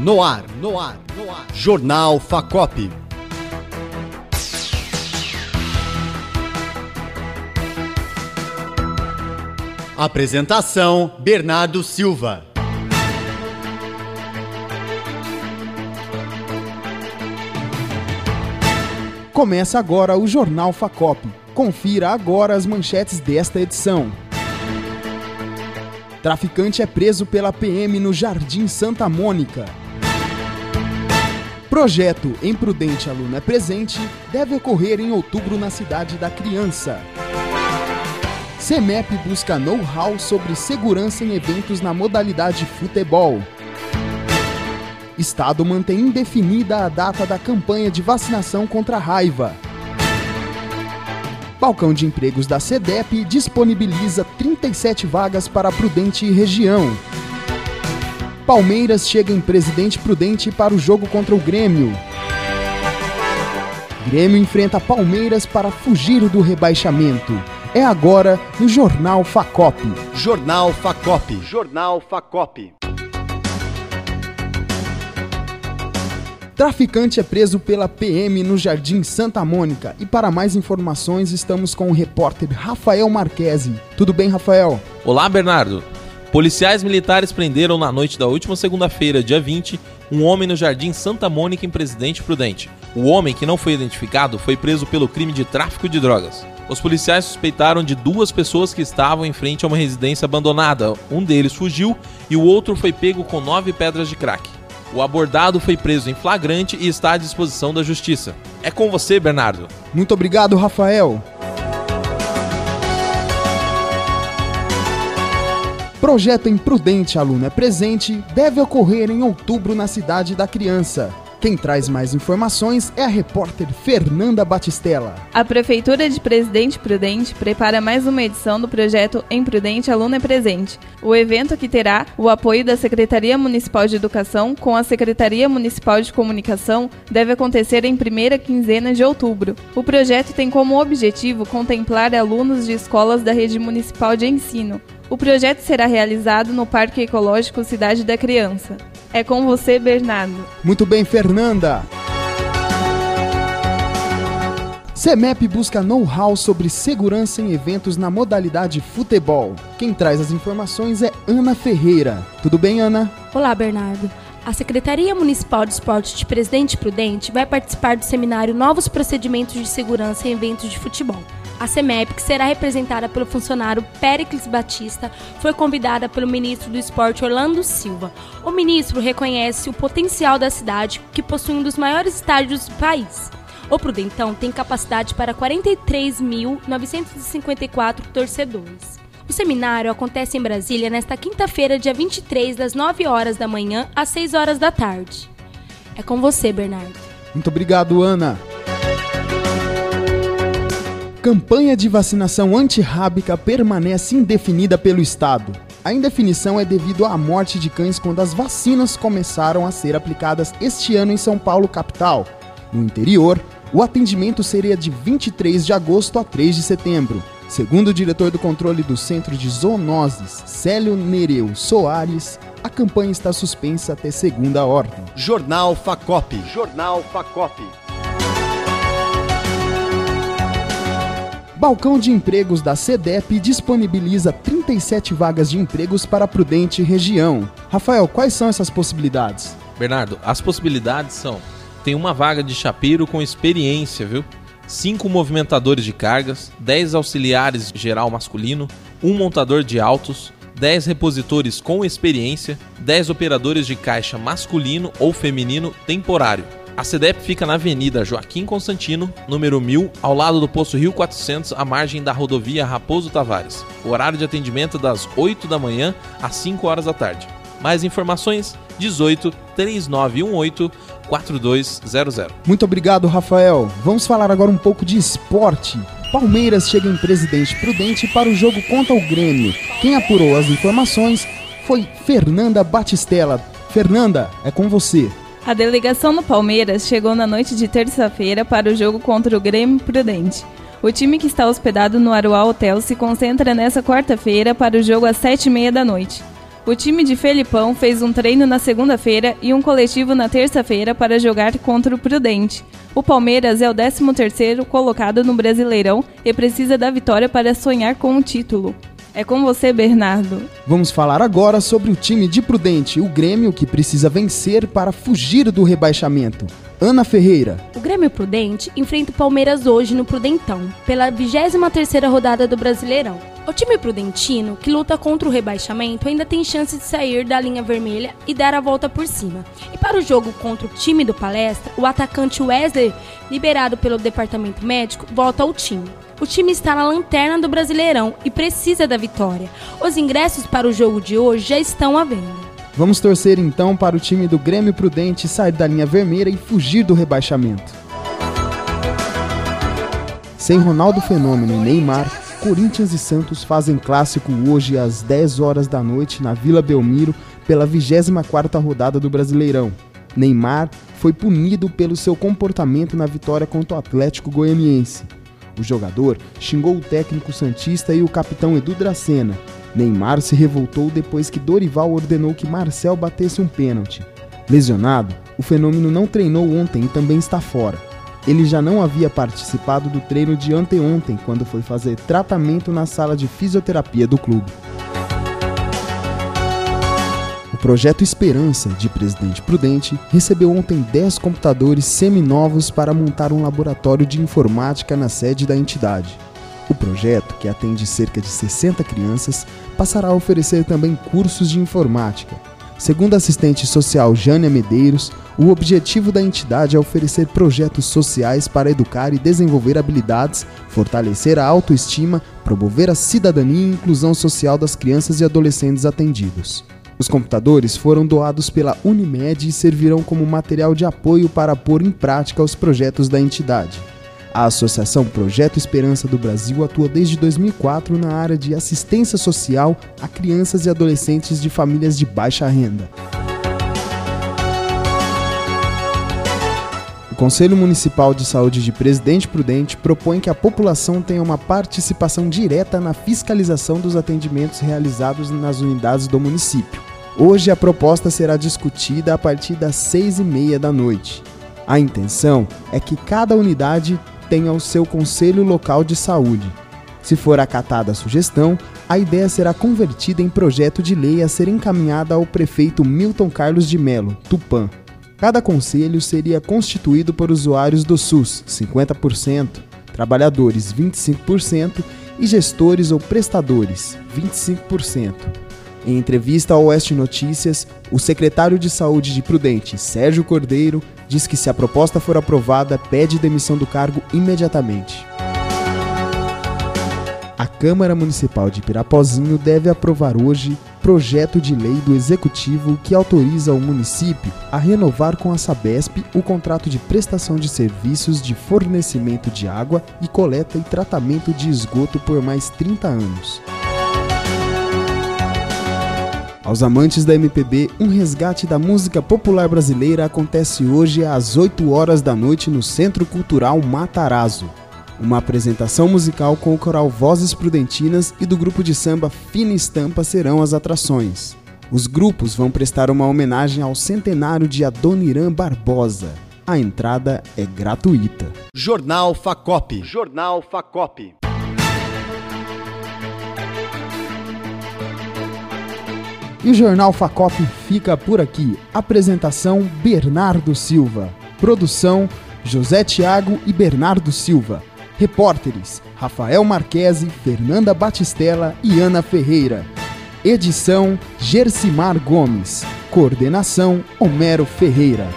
No ar. Jornal Facop. Apresentação: Bernardo Silva. Começa agora o Jornal Facop. Confira agora as manchetes desta edição. Traficante é preso pela PM no Jardim Santa Mônica. Projeto Imprudente Aluno é Presente deve ocorrer em outubro na Cidade da Criança. CEMEP busca know-how sobre segurança em eventos na modalidade futebol. Estado mantém indefinida a data da campanha de vacinação contra a raiva. Balcão de empregos da SEDEP disponibiliza 37 vagas para Prudente e região. Palmeiras chega em Presidente Prudente para o jogo contra o Grêmio. Grêmio enfrenta Palmeiras para fugir do rebaixamento. É agora no Jornal Facop. Jornal Facop. Traficante é preso pela PM no Jardim Santa Mônica. E para mais informações estamos com o repórter Rafael Marquesi. Tudo bem, Rafael? Olá, Bernardo. Policiais militares prenderam na noite da última segunda-feira, dia 20, um homem no Jardim Santa Mônica em Presidente Prudente. O homem, que não foi identificado, foi preso pelo crime de tráfico de drogas. Os policiais suspeitaram de duas pessoas que estavam em frente a uma residência abandonada. Um deles fugiu e o outro foi pego com 9 pedras de crack. O abordado foi preso em flagrante e está à disposição da justiça. É com você, Bernardo. Muito obrigado, Rafael. Projeto Imprudente Aluno é Presente deve ocorrer em outubro na Cidade da Criança. Quem traz mais informações é a repórter Fernanda Batistella. A Prefeitura de Presidente Prudente prepara mais uma edição do projeto Imprudente Aluno é Presente. O evento, que terá o apoio da Secretaria Municipal de Educação com a Secretaria Municipal de Comunicação, deve acontecer em primeira quinzena de outubro. O projeto tem como objetivo contemplar alunos de escolas da rede municipal de ensino. O projeto será realizado no Parque Ecológico Cidade da Criança. É com você, Bernardo. Muito bem, Fernanda. CEMEP busca know-how sobre segurança em eventos na modalidade futebol. Quem traz as informações é Ana Ferreira. Tudo bem, Ana? Olá, Bernardo. A Secretaria Municipal de Esporte de Presidente Prudente vai participar do seminário Novos Procedimentos de Segurança em Eventos de Futebol. A CEMEP, que será representada pelo funcionário Péricles Batista, foi convidada pelo ministro do Esporte Orlando Silva. O ministro reconhece o potencial da cidade, que possui um dos maiores estádios do país. O Prudentão tem capacidade para 43.954 torcedores. O seminário acontece em Brasília nesta quinta-feira, dia 23, das 9 horas da manhã às 6 horas da tarde. É com você, Bernardo. Muito obrigado, Ana. Campanha de vacinação antirrábica permanece indefinida pelo Estado. A indefinição é devido à morte de cães quando as vacinas começaram a ser aplicadas este ano em São Paulo, capital. No interior, o atendimento seria de 23 de agosto a 3 de setembro. Segundo o diretor do controle do Centro de Zoonoses, Célio Nereu Soares, a campanha está suspensa até segunda ordem. Jornal Facop. Balcão de empregos da SEDEP disponibiliza 37 vagas de empregos para Prudente e região. Rafael, quais são essas possibilidades? Bernardo, as possibilidades são: tem uma vaga de chapeiro com experiência, 5 movimentadores de cargas, 10 auxiliares geral masculino, 1 montador de autos, 10 repositores com experiência, 10 operadores de caixa masculino ou feminino temporário. A SEDEP fica na Avenida Joaquim Constantino, número 1000, ao lado do Posto Rio 400, à margem da rodovia Raposo Tavares. O horário de atendimento é das 8 da manhã às 5 horas da tarde. Mais informações, 18 3918 4200. Muito obrigado, Rafael. Vamos falar agora um pouco de esporte. Palmeiras chega em Presidente Prudente para o jogo contra o Grêmio. Quem apurou as informações foi Fernanda Batistella. Fernanda, é com você. A delegação do Palmeiras chegou na noite de terça-feira para o jogo contra o Grêmio Prudente. O time, que está hospedado no Aruá Hotel, se concentra nessa quarta-feira para o jogo às 7h30 da noite. O time de Felipão fez um treino na segunda-feira e um coletivo na terça-feira para jogar contra o Prudente. O Palmeiras é o 13º colocado no Brasileirão e precisa da vitória para sonhar com o título. É com você, Bernardo. Vamos falar agora sobre o time de Prudente, o Grêmio que precisa vencer para fugir do rebaixamento. Ana Ferreira. O Grêmio Prudente enfrenta o Palmeiras hoje no Prudentão, pela 23ª rodada do Brasileirão. O time prudentino, que luta contra o rebaixamento, ainda tem chance de sair da linha vermelha e dar a volta por cima. E para o jogo contra o time do Palestra, o atacante Wesley, liberado pelo departamento médico, volta ao time. O time está na lanterna do Brasileirão e precisa da vitória. Os ingressos para o jogo de hoje já estão à venda. Vamos torcer então para o time do Grêmio Prudente sair da linha vermelha e fugir do rebaixamento. Sem Ronaldo Fenômeno e Neymar, Corinthians e Santos fazem clássico hoje às 10 horas da noite na Vila Belmiro pela 24ª rodada do Brasileirão. Neymar foi punido pelo seu comportamento na vitória contra o Atlético Goianiense. O jogador xingou o técnico santista e o capitão Edu Dracena. Neymar se revoltou depois que Dorival ordenou que Marcel batesse um pênalti. Lesionado, o Fenômeno não treinou ontem e também está fora. Ele já não havia participado do treino de anteontem, quando foi fazer tratamento na sala de fisioterapia do clube. O projeto Esperança, de Presidente Prudente, recebeu ontem 10 computadores seminovos para montar um laboratório de informática na sede da entidade. O projeto, que atende cerca de 60 crianças, passará a oferecer também cursos de informática. Segundo a assistente social Jânia Medeiros, o objetivo da entidade é oferecer projetos sociais para educar e desenvolver habilidades, fortalecer a autoestima, promover a cidadania e inclusão social das crianças e adolescentes atendidos. Os computadores foram doados pela Unimed e servirão como material de apoio para pôr em prática os projetos da entidade. A Associação Projeto Esperança do Brasil atua desde 2004 na área de assistência social a crianças e adolescentes de famílias de baixa renda. O Conselho Municipal de Saúde de Presidente Prudente propõe que a população tenha uma participação direta na fiscalização dos atendimentos realizados nas unidades do município. Hoje a proposta será discutida a partir das 6h30 da noite. A intenção é que cada unidade tenha o seu Conselho Local de Saúde. Se for acatada a sugestão, a ideia será convertida em projeto de lei a ser encaminhada ao prefeito Milton Carlos de Mello, Tupã. Cada conselho seria constituído por usuários do SUS, 50%, trabalhadores, 25% e gestores ou prestadores, 25%. Em entrevista ao Oeste Notícias, o secretário de Saúde de Prudente, Sérgio Cordeiro, diz que se a proposta for aprovada, pede demissão do cargo imediatamente. A Câmara Municipal de Pirapozinho deve aprovar hoje projeto de lei do Executivo que autoriza o município a renovar com a Sabesp o contrato de prestação de serviços de fornecimento de água e coleta e tratamento de esgoto por mais 30 anos. Aos amantes da MPB, um resgate da música popular brasileira acontece hoje às 8 horas da noite no Centro Cultural Matarazzo. Uma apresentação musical com o coral Vozes Prudentinas e do grupo de samba Fina Estampa serão as atrações. Os grupos vão prestar uma homenagem ao centenário de Adoniran Barbosa. A entrada é gratuita. Jornal Facop. Jornal Facop. E o Jornal Facop fica por aqui. Apresentação Bernardo Silva. Produção José Thiago e Bernardo Silva. Repórteres Rafael Marquesi, Fernanda Batistella e Ana Ferreira. Edição Gersimar Gomes. Coordenação Homero Ferreira.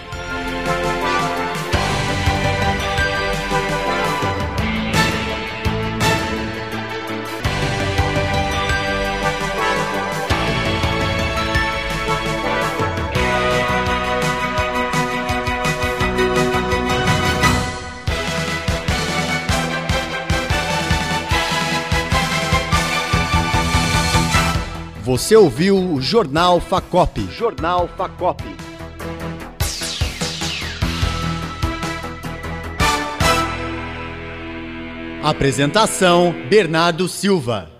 Você ouviu o Jornal Facop. Jornal Facop. Apresentação Bernardo Silva.